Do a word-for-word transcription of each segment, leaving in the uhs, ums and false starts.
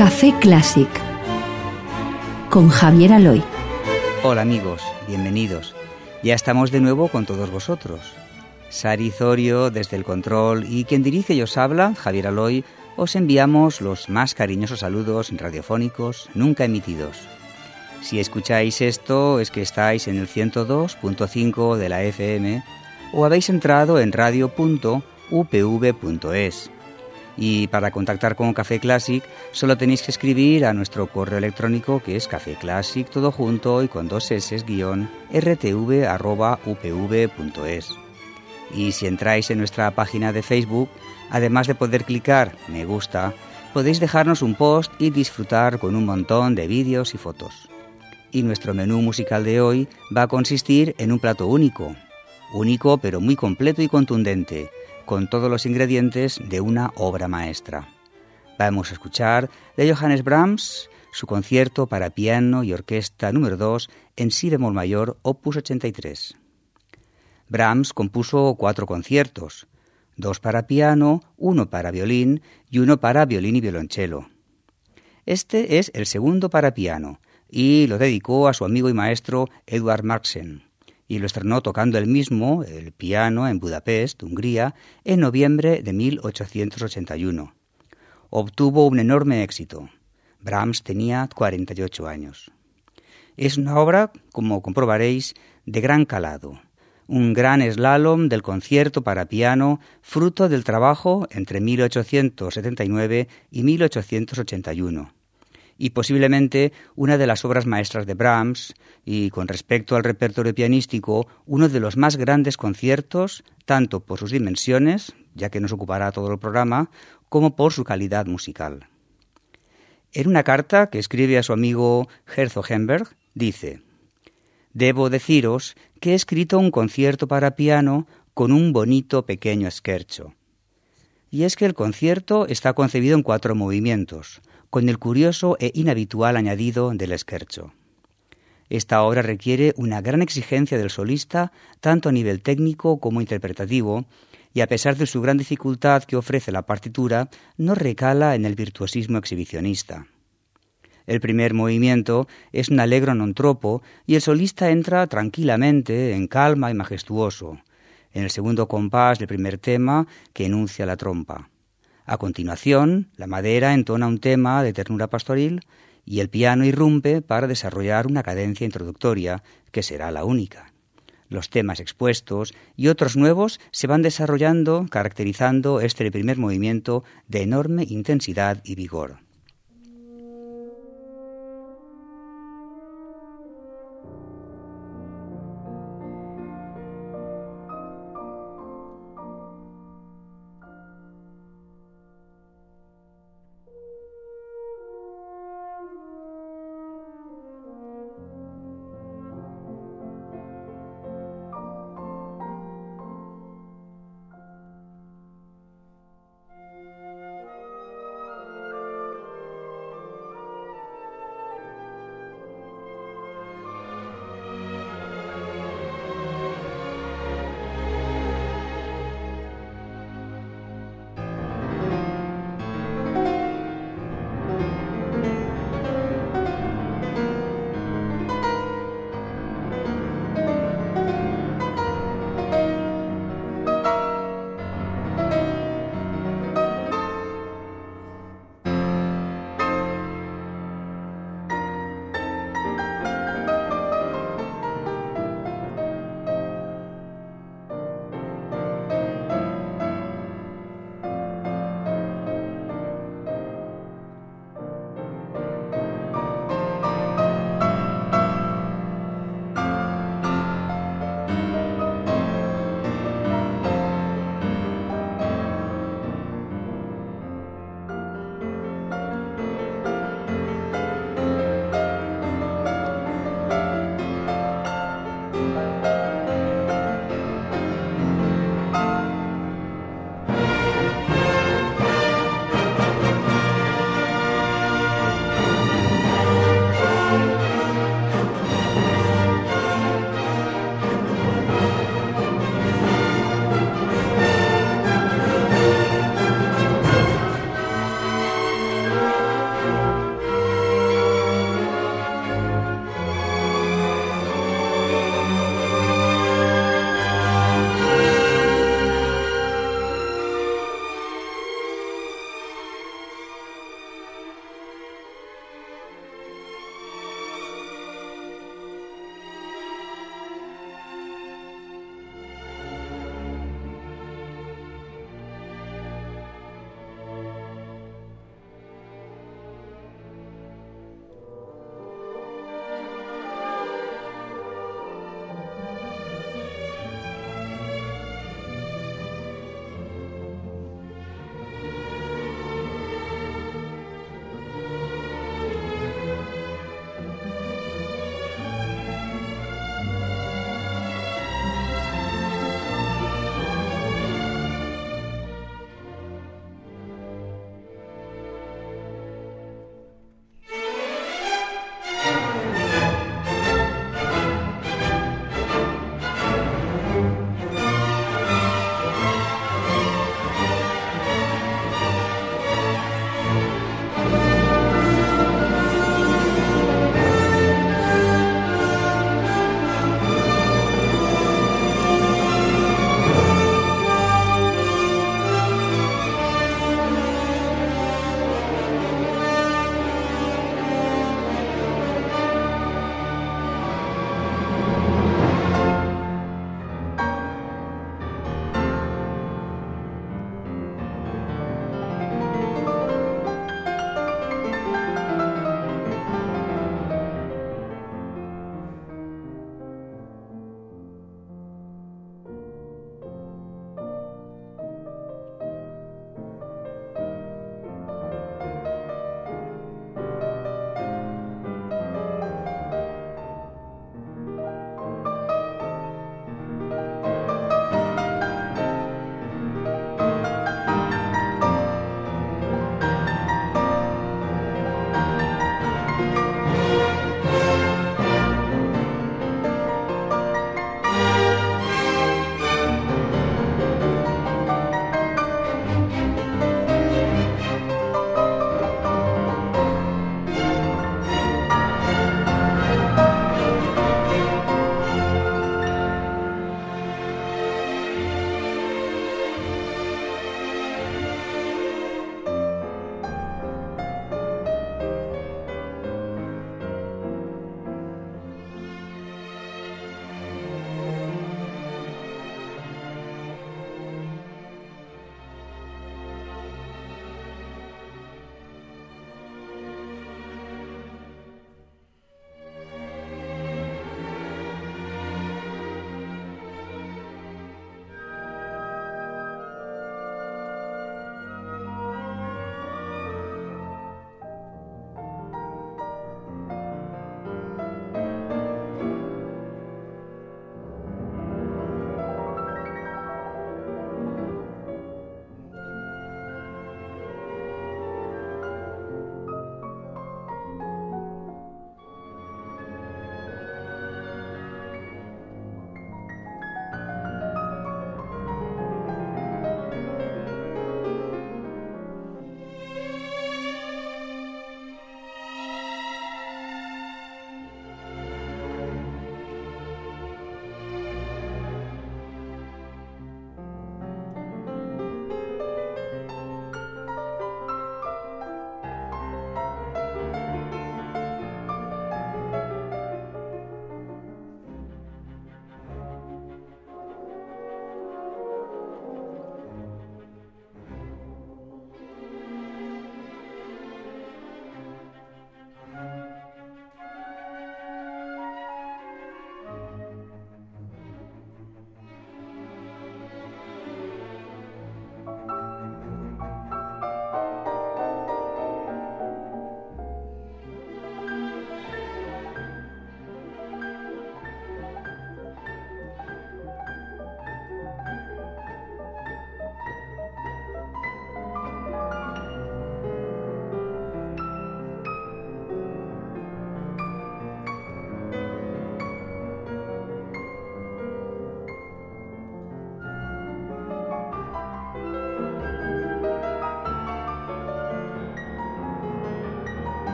Café Classic con Javier Aloy. Hola amigos, bienvenidos. Ya estamos de nuevo con todos vosotros. Sari Zorio desde el control y quien dirige y os habla, Javier Aloy, os enviamos los más cariñosos saludos radiofónicos nunca emitidos. Si escucháis esto es que estáis en el ciento dos punto cinco de la F M o habéis entrado en radio punto u p v punto es. Y para contactar con Café Classic solo tenéis que escribir a nuestro correo electrónico que es cafeclassic todo junto y con dos s guión rtv arroba upv punto es. Y si entráis en nuestra página de Facebook, además de poder clicar me gusta, podéis dejarnos un post y disfrutar con un montón de vídeos y fotos. Y nuestro menú musical de hoy va a consistir en un plato único, único pero muy completo y contundente, con todos los ingredientes de una obra maestra. Vamos a escuchar de Johannes Brahms su concierto para piano y orquesta número dos en si bemol mayor, opus ochenta y tres. Brahms compuso cuatro conciertos, dos para piano, uno para violín y uno para violín y violonchelo. Este es el segundo para piano y lo dedicó a su amigo y maestro Eduard Marxen, y lo estrenó tocando él mismo el piano en Budapest, Hungría, en noviembre de mil ochocientos ochenta y uno. Obtuvo un enorme éxito. Brahms tenía cuarenta y ocho años. Es una obra, como comprobaréis, de gran calado, un gran slalom del concierto para piano, fruto del trabajo entre mil ochocientos setenta y nueve y mil ochocientos ochenta y uno. Y posiblemente una de las obras maestras de Brahms, y con respecto al repertorio pianístico, uno de los más grandes conciertos, tanto por sus dimensiones, ya que nos ocupará todo el programa, como por su calidad musical. En una carta que escribe a su amigo Herzog Hemberg, dice: «Debo deciros que he escrito un concierto para piano con un bonito pequeño scherzo». Y es que el concierto está concebido en cuatro movimientos, con el curioso e inhabitual añadido del scherzo. Esta obra requiere una gran exigencia del solista, tanto a nivel técnico como interpretativo, y a pesar de su gran dificultad que ofrece la partitura, no recala en el virtuosismo exhibicionista. El primer movimiento es un allegro non troppo y el solista entra tranquilamente, en calma y majestuoso, en el segundo compás del primer tema que enuncia la trompa. A continuación, la madera entona un tema de ternura pastoril y el piano irrumpe para desarrollar una cadencia introductoria, que será la única. Los temas expuestos y otros nuevos se van desarrollando, caracterizando este primer movimiento de enorme intensidad y vigor.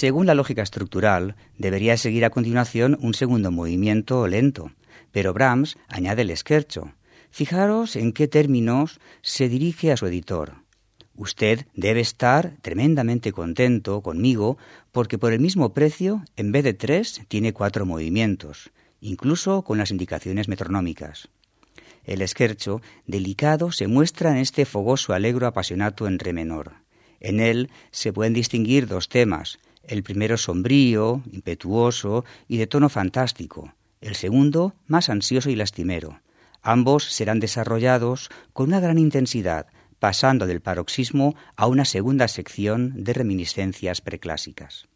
Según la lógica estructural, debería seguir a continuación un segundo movimiento lento, pero Brahms añade el scherzo. Fijaros en qué términos se dirige a su editor. Usted debe estar tremendamente contento conmigo porque por el mismo precio, en vez de tres, tiene cuatro movimientos, incluso con las indicaciones metronómicas. El scherzo, delicado, se muestra en este fogoso allegro apasionato en re menor. En él se pueden distinguir dos temas, el primero sombrío, impetuoso y de tono fantástico, el segundo más ansioso y lastimero. Ambos serán desarrollados con una gran intensidad, pasando del paroxismo a una segunda sección de reminiscencias preclásicas.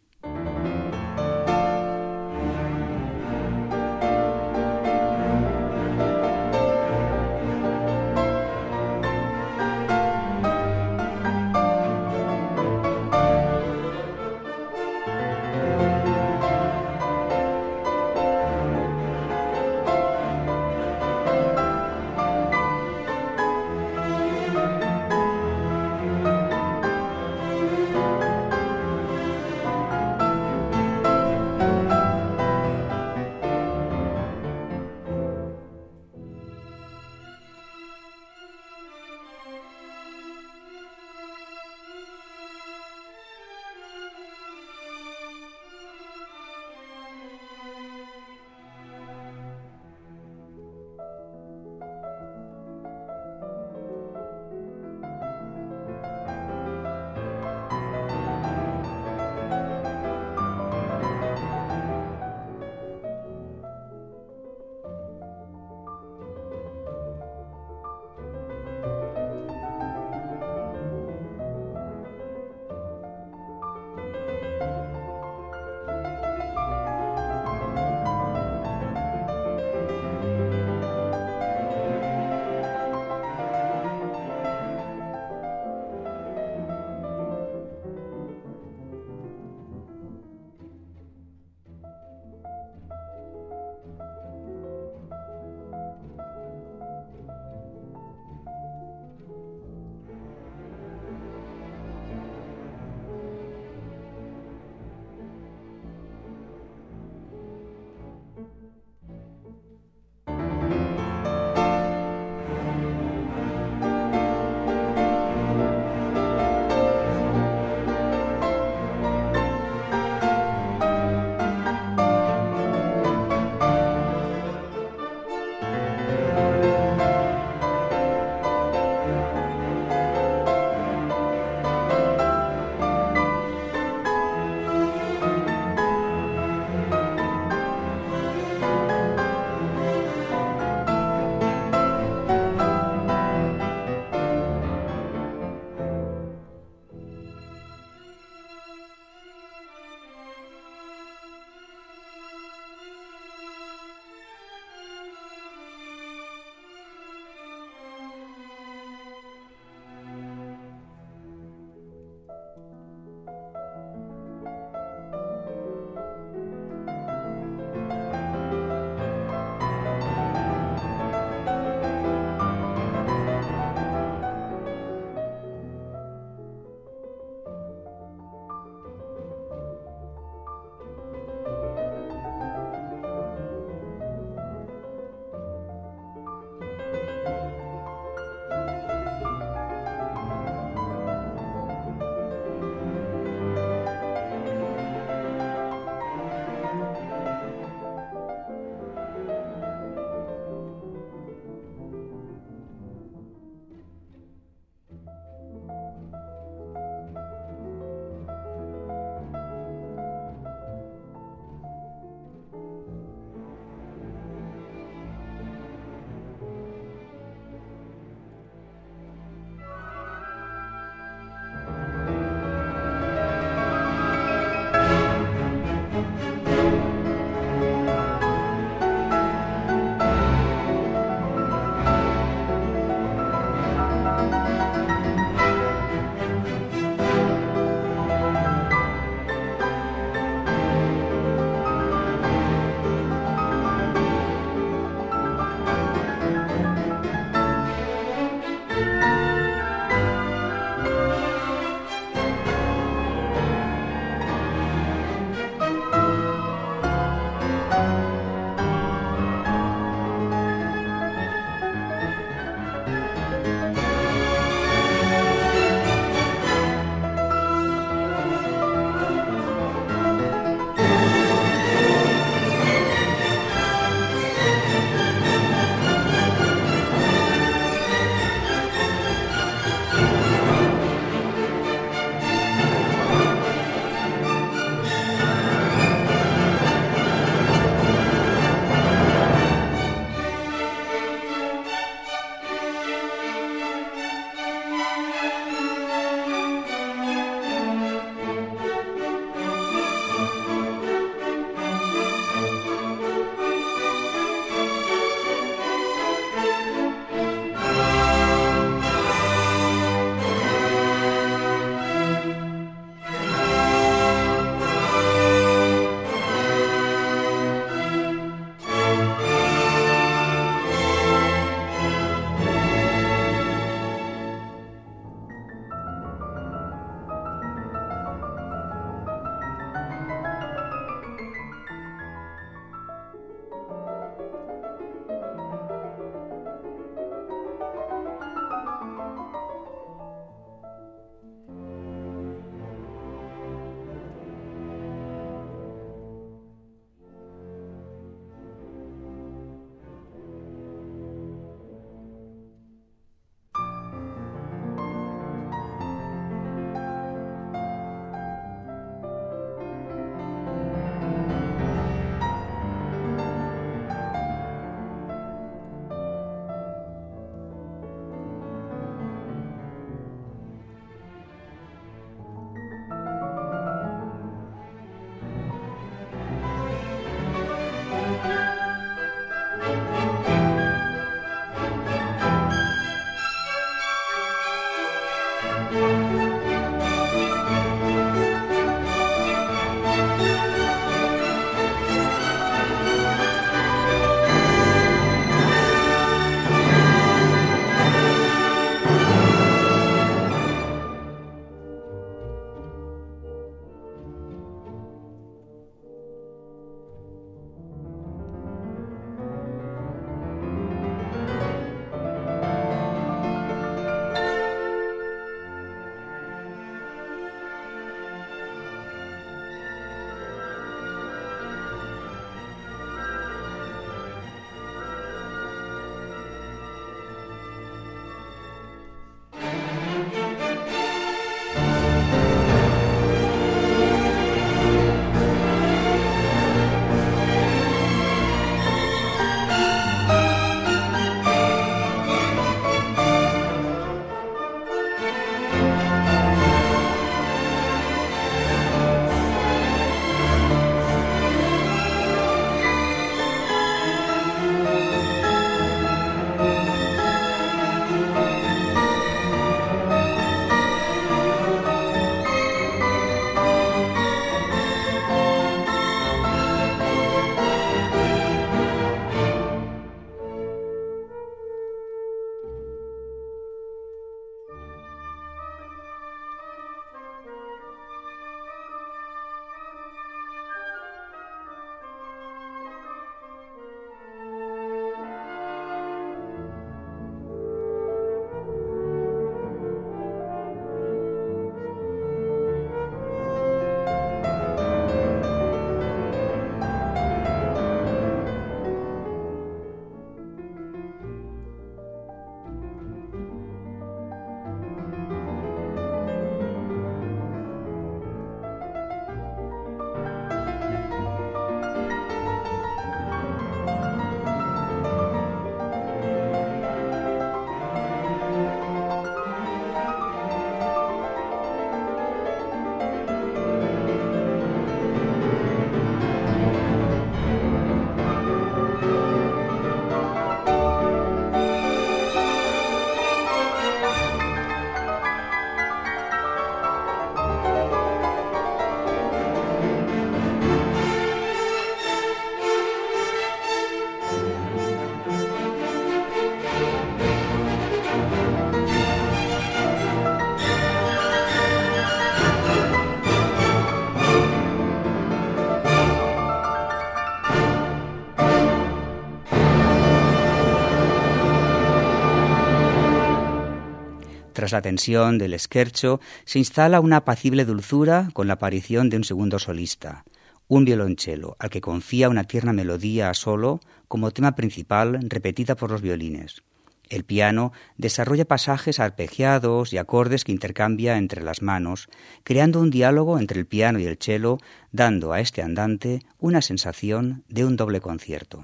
Tras la tensión del scherzo, se instala una apacible dulzura con la aparición de un segundo solista, un violonchelo, al que confía una tierna melodía a solo como tema principal repetida por los violines. El piano desarrolla pasajes arpegiados y acordes que intercambia entre las manos, creando un diálogo entre el piano y el cello, dando a este andante una sensación de un doble concierto.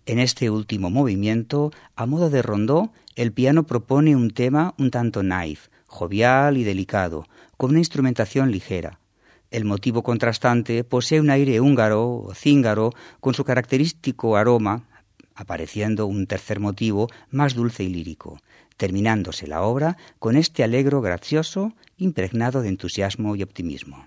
En este último movimiento, a modo de rondó, el piano propone un tema un tanto naif, jovial y delicado, con una instrumentación ligera. El motivo contrastante posee un aire húngaro o cíngaro con su característico aroma, apareciendo un tercer motivo más dulce y lírico, terminándose la obra con este alegro gracioso impregnado de entusiasmo y optimismo.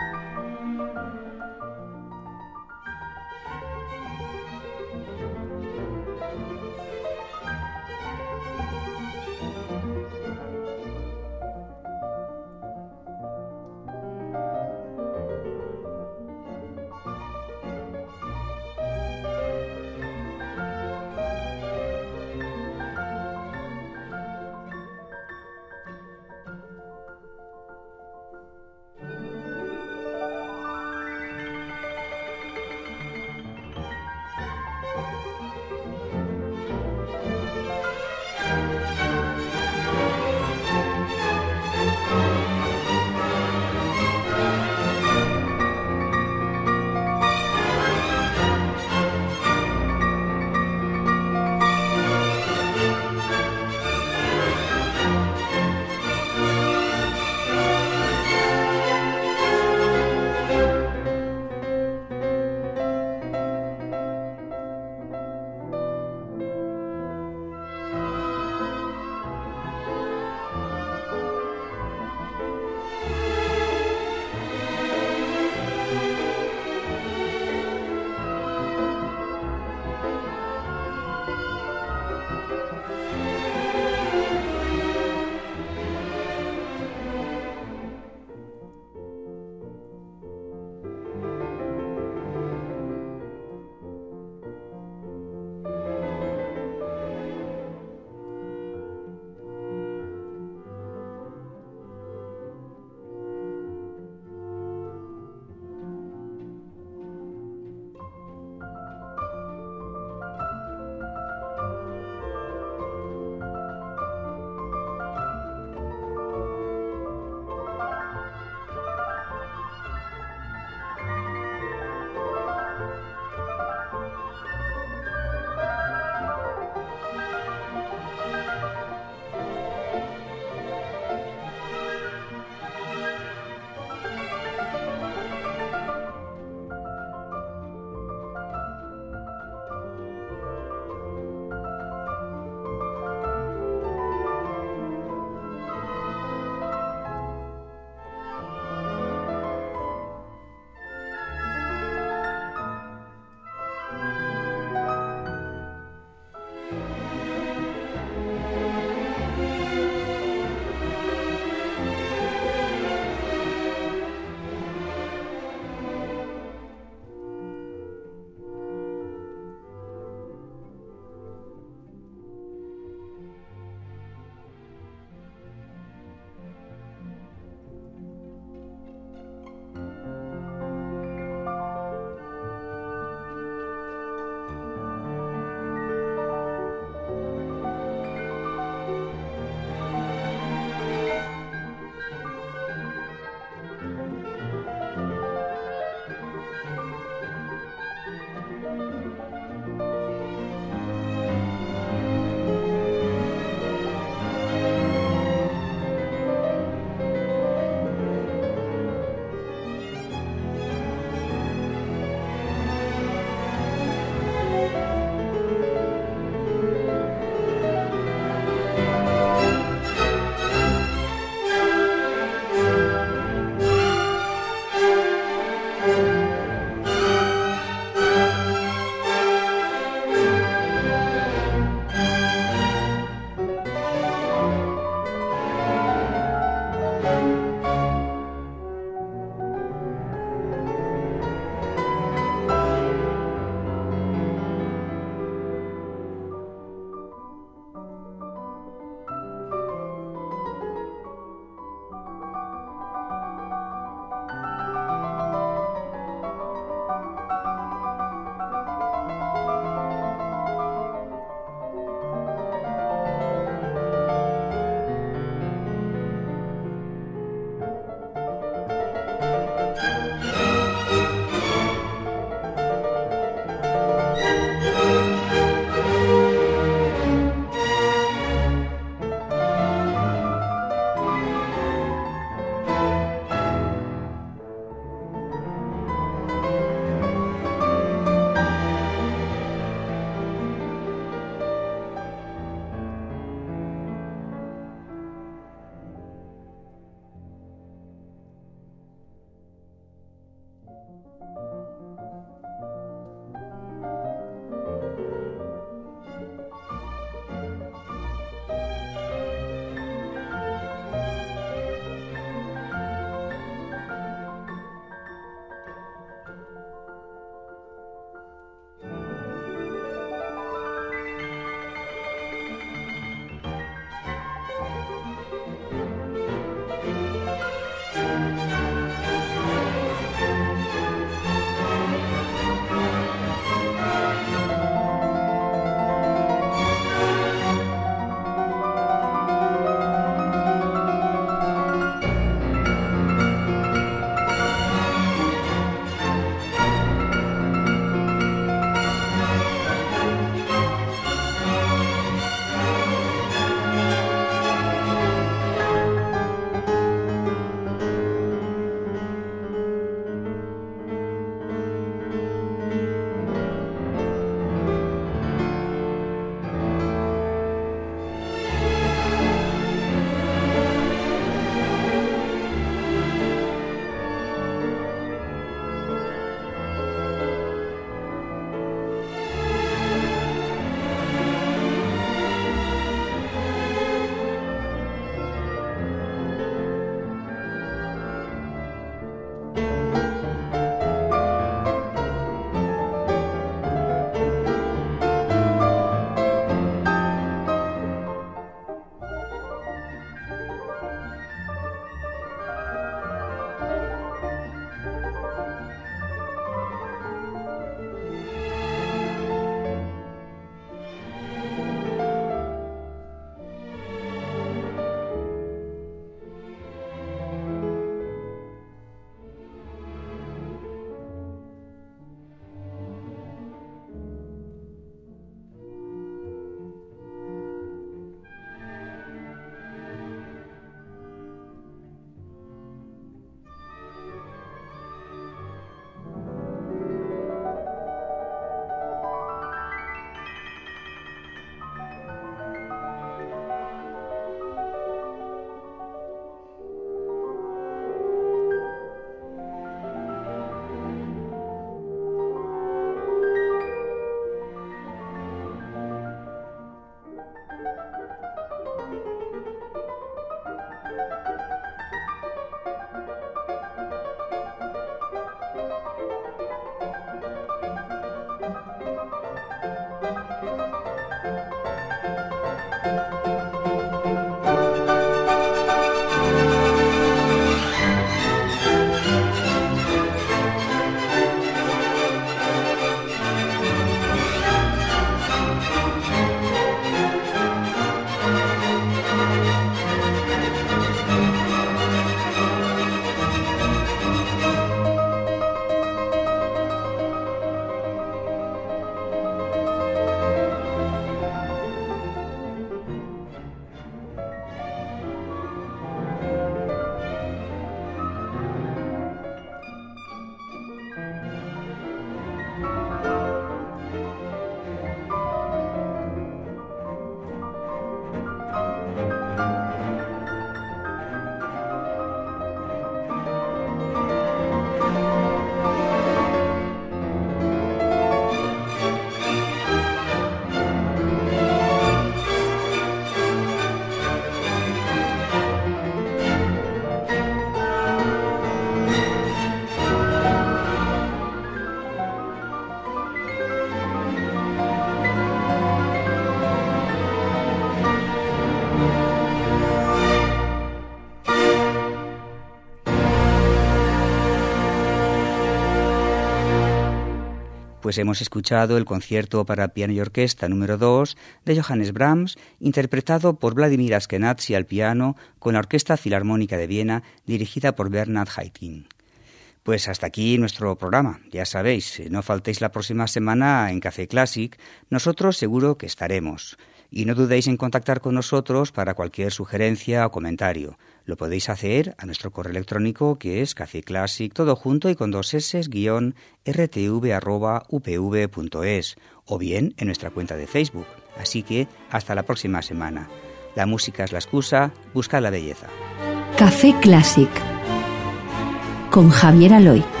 Pues hemos escuchado el concierto para piano y orquesta número dos de Johannes Brahms, interpretado por Vladimir Ashkenazy al piano con la Orquesta Filarmónica de Viena, dirigida por Bernhard Haitink. Pues hasta aquí nuestro programa. Ya sabéis, no faltéis la próxima semana en Café Classic, nosotros seguro que estaremos. Y no dudéis en contactar con nosotros para cualquier sugerencia o comentario. Lo podéis hacer a nuestro correo electrónico, que es cafeclassic, todo junto y con dos s, guión, rtv arroba upv punto es, o bien en nuestra cuenta de Facebook. Así que hasta la próxima semana. La música es la excusa, buscad la belleza. Café Classic con Javier Aloy.